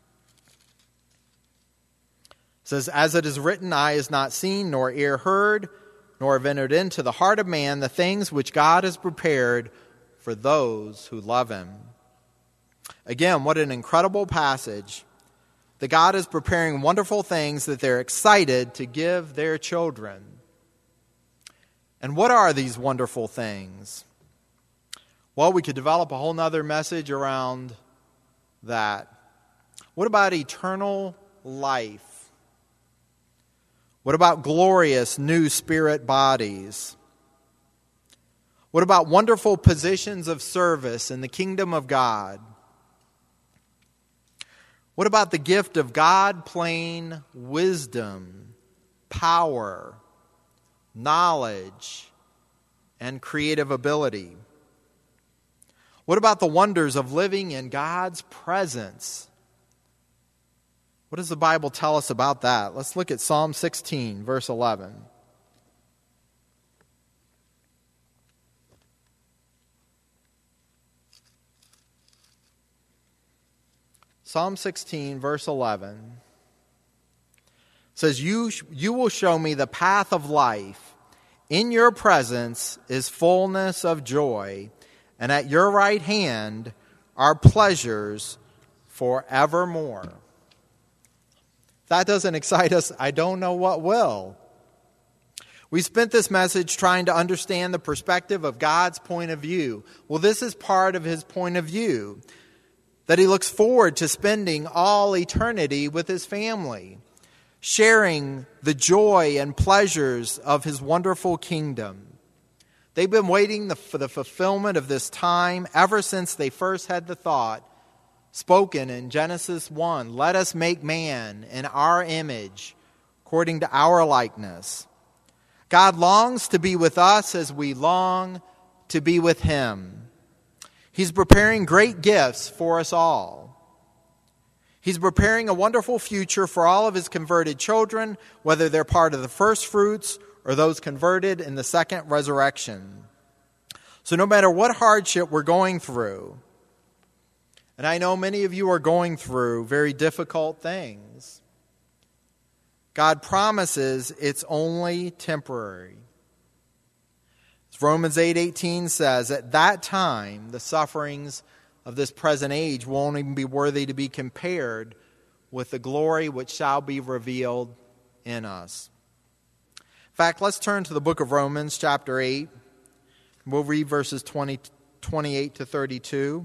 S1: says, "As it is written, eye has not seen, nor ear heard, nor have entered into the heart of man the things which God has prepared for those who love Him." Again, what an incredible passage. That God is preparing wonderful things that they're excited to give their children. And what are these wonderful things? Well, we could develop a whole nother message around that. What about eternal life? What about glorious new spirit bodies? What about wonderful positions of service in the kingdom of God? What about the gift of God-plain wisdom, power, knowledge, and creative ability? What about the wonders of living in God's presence? What does the Bible tell us about that? Let's look at Psalm sixteen, verse eleven. Psalm sixteen, verse eleven says, you, you will show me the path of life. In your presence is fullness of joy, and at your right hand are pleasures forevermore. If that doesn't excite us, I don't know what will. We spent this message trying to understand the perspective of God's point of view. Well, this is part of His point of view. That He looks forward to spending all eternity with His family, sharing the joy and pleasures of His wonderful kingdom. They've been waiting for the fulfillment of this time ever since they first had the thought, spoken in Genesis one, "Let us make man in our image, according to our likeness." God longs to be with us as we long to be with Him. He's preparing great gifts for us all. He's preparing a wonderful future for all of His converted children, whether they're part of the first fruits or those converted in the second resurrection. So no matter what hardship we're going through, and I know many of you are going through very difficult things, God promises it's only temporary. As As Romans eight eighteen says, at that time, the sufferings of this present age won't even be worthy to be compared with the glory which shall be revealed in us. In fact, let's turn to the book of Romans, chapter eight. We'll read verses twenty, twenty-eight to thirty-two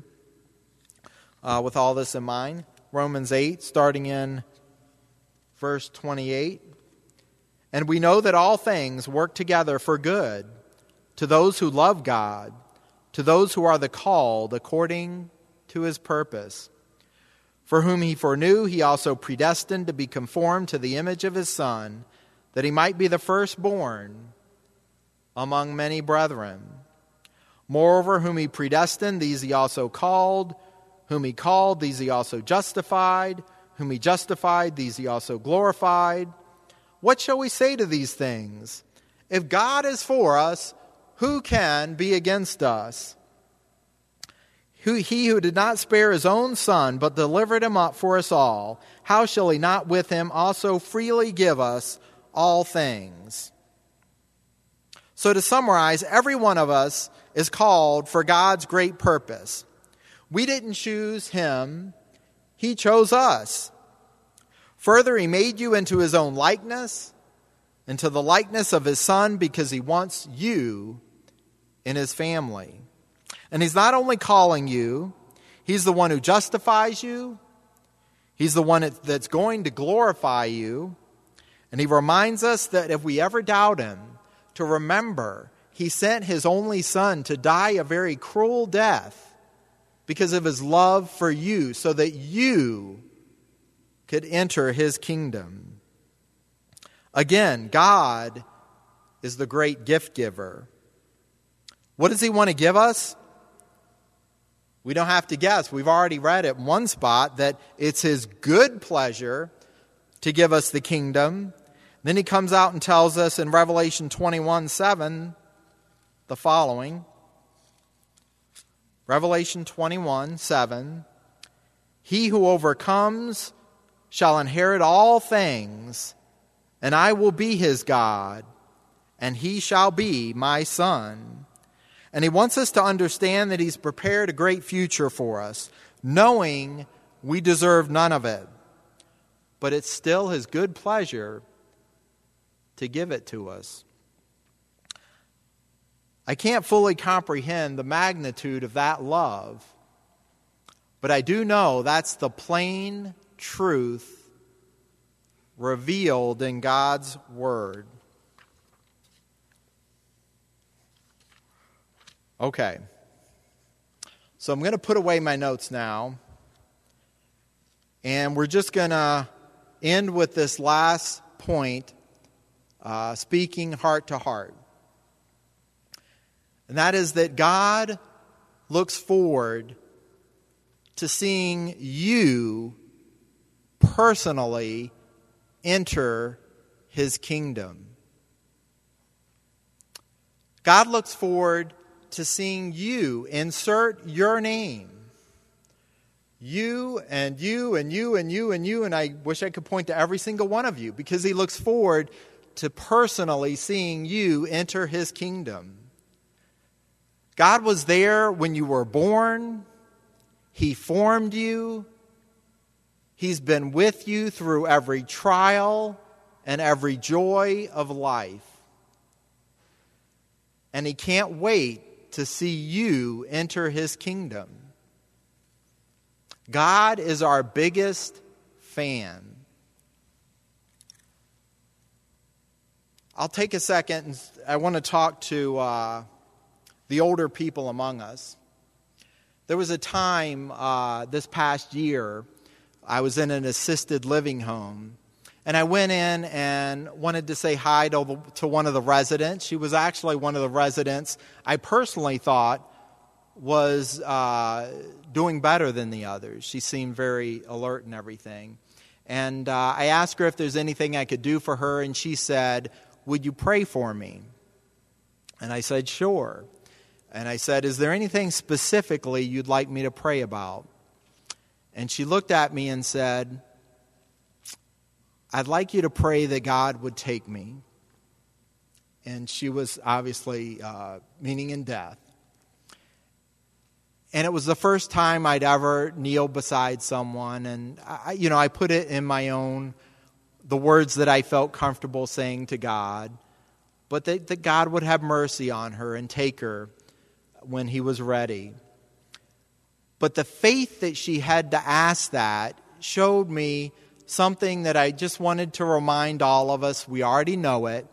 S1: uh, with all this in mind. Romans eight, starting in verse twenty-eight. And we know that all things work together for good to those who love God, to those who are the called according to his purpose. For whom he foreknew, he also predestined to be conformed to the image of his Son, that he might be the firstborn among many brethren. Moreover, whom he predestined, these he also called. Whom he called, these he also justified. Whom he justified, these he also glorified. What shall we say to these things? If God is for us, who can be against us? Who, he who did not spare his own Son, but delivered him up for us all, how shall he not with him also freely give us all things? So to summarize, every one of us is called for God's great purpose. We didn't choose him, he chose us. Further, he made you into his own likeness, into the likeness of his Son, because he wants you in his family. And he's not only calling you, he's the one who justifies you. He's the one that's going to glorify you. And he reminds us that if we ever doubt him, to remember he sent his only Son to die a very cruel death because of his love for you, so that you could enter his kingdom. Again, God is the great gift giver. What does he want to give us? We don't have to guess. We've already read it in one spot that it's his good pleasure to give us the kingdom. Then he comes out and tells us in Revelation twenty-one seven the following. Revelation twenty-one seven. He who overcomes shall inherit all things, and I will be his God, and he shall be my son. And he wants us to understand that he's prepared a great future for us, knowing we deserve none of it. But it's still his good pleasure to give it to us. I can't fully comprehend the magnitude of that love, but I do know that's the plain truth revealed in God's Word. Okay. So I'm going to put away my notes now, and we're just going to end with this last point, uh, speaking heart to heart. And that is that God looks forward to seeing you personally enter his kingdom. God looks forward to seeing you insert your name. You and you and you and you and you, and I wish I could point to every single one of you, because he looks forward to personally seeing you enter his kingdom. God was there when you were born. He formed you. He's been with you through every trial and every joy of life. And he can't wait to see you enter his kingdom. God is our biggest fan. I'll take a second, and I want to talk to uh, the older people among us. There was a time uh, this past year, I was in an assisted living home, and I went in and wanted to say hi to, the, to one of the residents. She was actually one of the residents I personally thought was uh, doing better than the others. She seemed very alert and everything. And uh, I asked her if there's anything I could do for her, and she said, "Would you pray for me?" And I said, "Sure." And I said, "Is there anything specifically you'd like me to pray about?" And she looked at me and said, "I'd like you to pray that God would take me." and she was obviously uh, meaning in death. And it was the first time I'd ever kneel beside someone, and I, you know, I put it in my own, the words that I felt comfortable saying to God, but that, that God would have mercy on her and take her when He was ready. But the faith that she had to ask that showed me something that I just wanted to remind all of us. We already know it,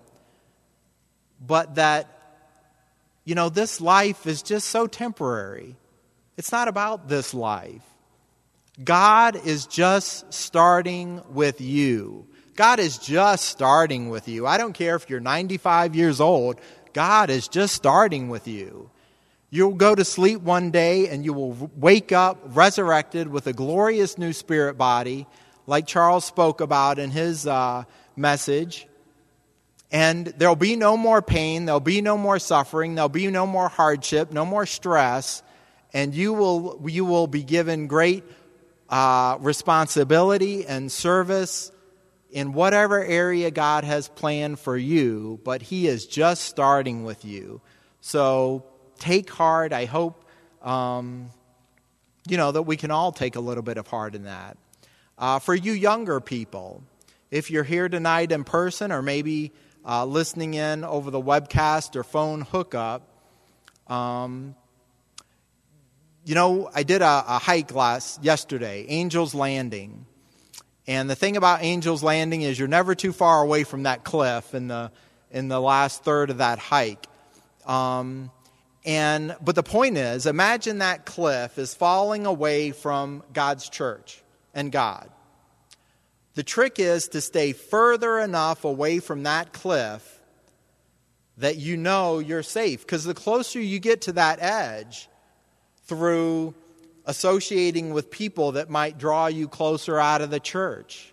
S1: but that, you know, this life is just so temporary. It's not about this life. God is just starting with you. God is just starting with you. I don't care if you're ninety-five years old. God is just starting with you. You'll go to sleep one day and you will wake up resurrected with a glorious new spirit body, like Charles spoke about in his uh, message. And there'll be no more pain. There'll be no more suffering. There'll be no more hardship, no more stress. And you will you will be given great uh, responsibility and service in whatever area God has planned for you, but He is just starting with you. So take heart. I hope, um, you know, that we can all take a little bit of heart in that. Uh, for you younger people, if you're here tonight in person or maybe uh, listening in over the webcast or phone hookup, um, you know, I did a, a hike last yesterday, Angel's Landing. And the thing about Angel's Landing is you're never too far away from that cliff in the in the last third of that hike. Um, and but the point is, imagine that cliff is falling away from God's church and God. The trick is to stay further enough away from that cliff that you know you're safe. Because the closer you get to that edge, through associating with people that might draw you closer out of the church,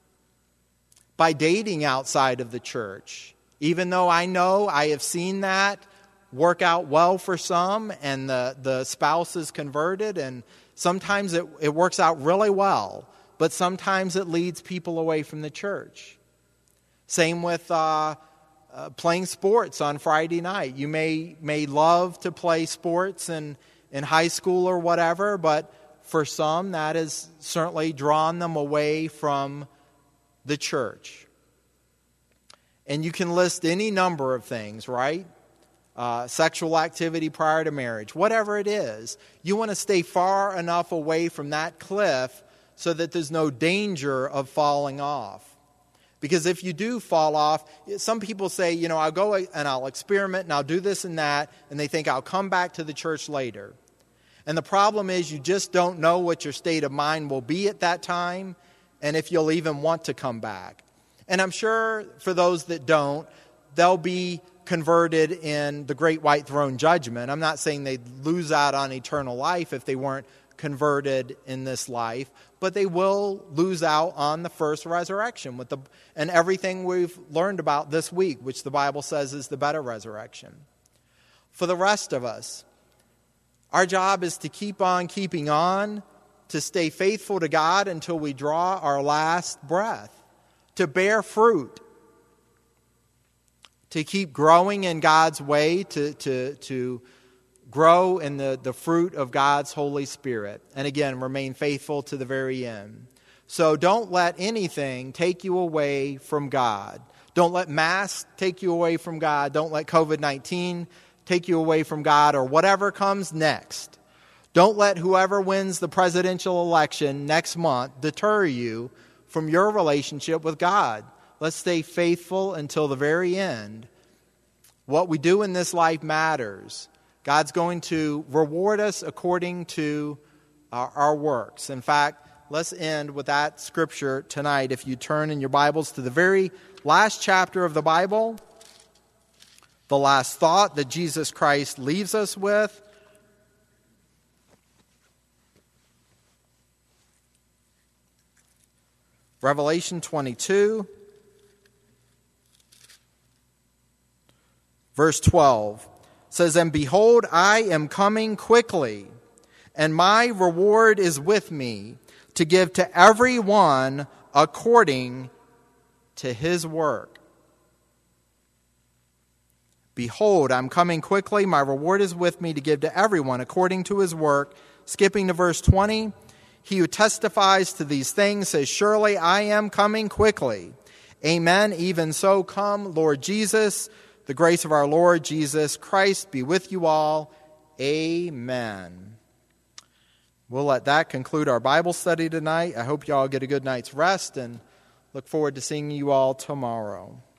S1: by dating outside of the church. Even though I know I have seen that work out well for some, and the, the spouse is converted, and sometimes it, it works out really well, but sometimes it leads people away from the church. Same with uh, uh, playing sports on Friday night. You may may love to play sports and in high school or whatever, but for some, that has certainly drawn them away from the church. And you can list any number of things, right? Uh, sexual activity prior to marriage, whatever it is. You want to stay far enough away from that cliff so that there's no danger of falling off. Because if you do fall off, some people say, you know, I'll go and I'll experiment and I'll do this and that, and they think I'll come back to the church later. And the problem is you just don't know what your state of mind will be at that time and if you'll even want to come back. And I'm sure for those that don't, they'll be converted in the great white throne judgment. I'm not saying they'd lose out on eternal life if they weren't converted in this life, but they will lose out on the first resurrection with the and everything we've learned about this week, which the Bible says is the better resurrection. For the rest of us, our job is to keep on keeping on, to stay faithful to God until we draw our last breath, to bear fruit, to keep growing in God's way, to, to, to grow in the, the fruit of God's Holy Spirit. And again, remain faithful to the very end. So don't let anything take you away from God. Don't let masks take you away from God. Don't let covid nineteen take you away from God or whatever comes next. Don't let whoever wins the presidential election next month deter you from your relationship with God. Let's stay faithful until the very end. What we do in this life matters. God's going to reward us according to our, our works. In fact, let's end with that scripture tonight. If you turn in your Bibles to the very last chapter of the Bible, the last thought that Jesus Christ leaves us with. Revelation twenty-two, verse twelve says, "And behold, I am coming quickly, and my reward is with me, to give to every one according to his work." Behold, I'm coming quickly. My reward is with me to give to everyone according to his work. Skipping to verse twenty, he who testifies to these things says, surely I am coming quickly. Amen. Even so, come, Lord Jesus. The grace of our Lord Jesus Christ be with you all. Amen. We'll let that conclude our Bible study tonight. I hope you all get a good night's rest and look forward to seeing you all tomorrow.